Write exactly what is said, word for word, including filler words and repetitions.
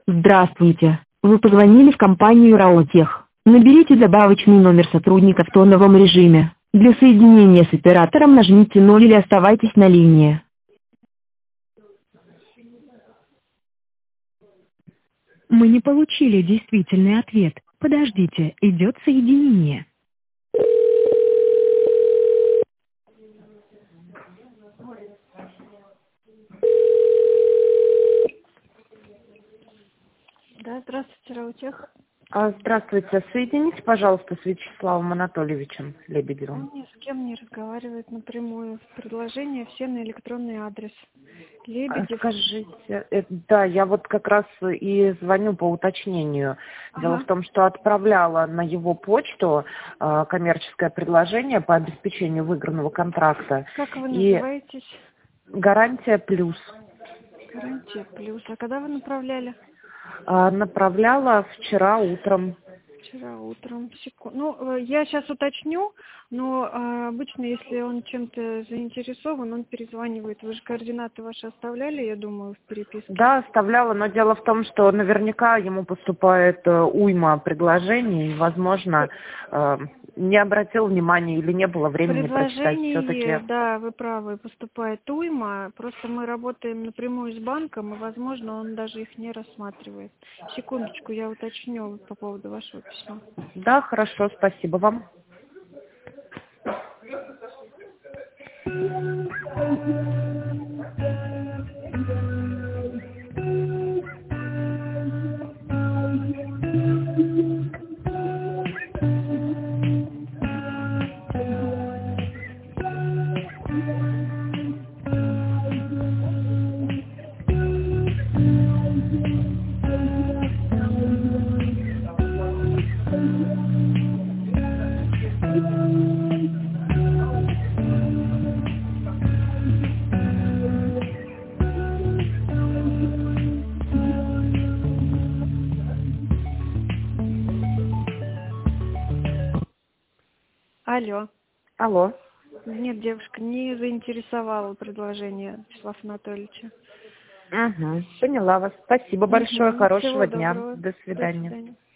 Здравствуйте. Вы позвонили в компанию Раотех. Наберите добавочный номер сотрудника в тоновом режиме. Для соединения с оператором нажмите ноль или оставайтесь на линии. Мы не получили действительный ответ. Подождите, идет соединение. Да, здравствуйте, Раутех. А, Здравствуйте. Соедините, пожалуйста, с Вячеславом Анатольевичем Лебедевым. Он ни с кем не разговаривает напрямую. Предложения все на электронный адрес. А, Лебедев. Скажите, э, да, я вот как раз и звоню по уточнению. Дело Ага. в том, что отправляла на его почту э, коммерческое предложение по обеспечению выигранного контракта. Как вы И называетесь? гарантия плюс. Гарантия плюс. А когда вы направляли? А, Направляла вчера утром. Вчера утром. Секу- Ну, э, я сейчас уточню, но э, обычно, если он чем-то заинтересован, он перезванивает. Вы же координаты ваши оставляли, я думаю, в переписке. Да, оставляла, но дело в том, что наверняка ему поступает э, уйма предложений, и, возможно, э, не обратил внимания или не было времени прочитать Предложений, все-таки. да, вы правы, поступает уйма. Просто мы работаем напрямую с банком, и, возможно, он даже их не рассматривает. Секундочку, я уточню по поводу вашего письма. Да, хорошо, спасибо вам. Алло. Алло. Нет, девушка, не заинтересовало предложение Вячеслава Анатольевича. Угу, поняла вас. Спасибо большое, Мгм. хорошего Всего дня. доброго. До До свидания. свидания.